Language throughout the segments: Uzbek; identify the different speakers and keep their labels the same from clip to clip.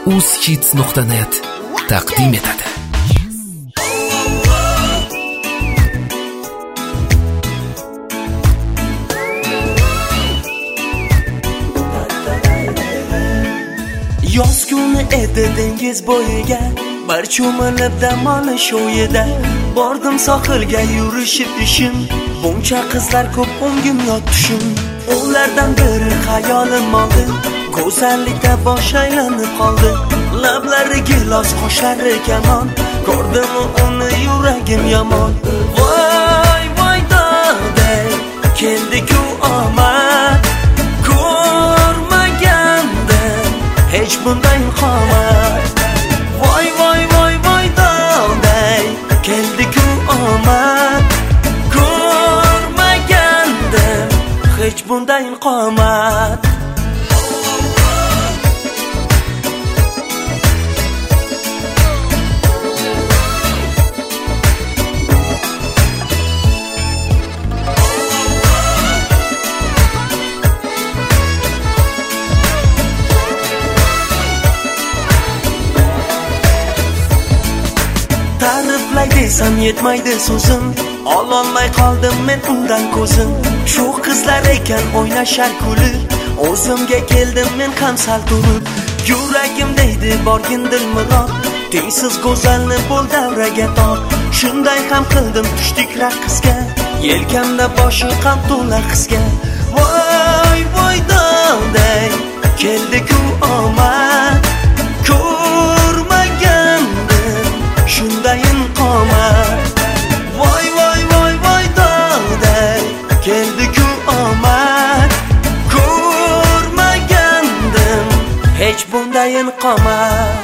Speaker 1: uzhits.net taqdim etadi.
Speaker 2: Yoz kuni edi dengiz bo'yiga, bir cho'milib dam olish o'yida. Bordim sohilga yurishib ishim, buncha qizlar ko'p o'ngim yot tushim. Ulardan biri xayolim oldi, go'zallikda bosh aylanib qoldi. Lablari gilos, qoshlari kamon, ko'rdim uni yuragim yomon. Voy voy doday, keldi-ku omad, ko'rmagandim hech bunday qomat. Voy voy voy voy doday, keldi-ku omad, ko'rmagandim hech bunday qomat. Ta'riflay desam yetmaydi so'zim, ololmay qoldim men undan ko'zim. Shu qizlar ekan o'ynashar kulib, o'zimga keldim men ham sal turib. Yuragim deydi borgin dilmilon, tengsiz go'zalni bo'l davraga tort. Shunday ham qildim tushdik raqsga, yelkamda boshi ham to'la qizga. Voy voy doday, keldi-ku omad, ko'rmagandim shundayin qomat. Voy voy voy voy doday, keldi-ku omad, ko'rmagandim hech bundayin qomat.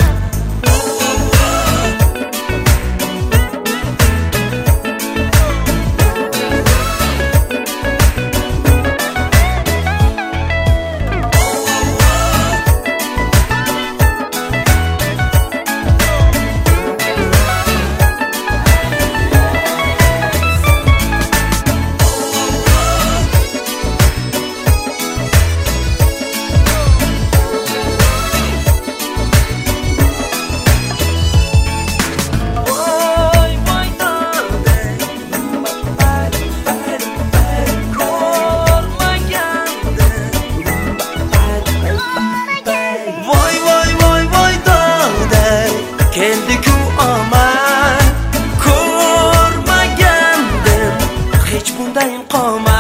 Speaker 2: Keldi-ku omad, ko'rmagandim hech bunday qomat.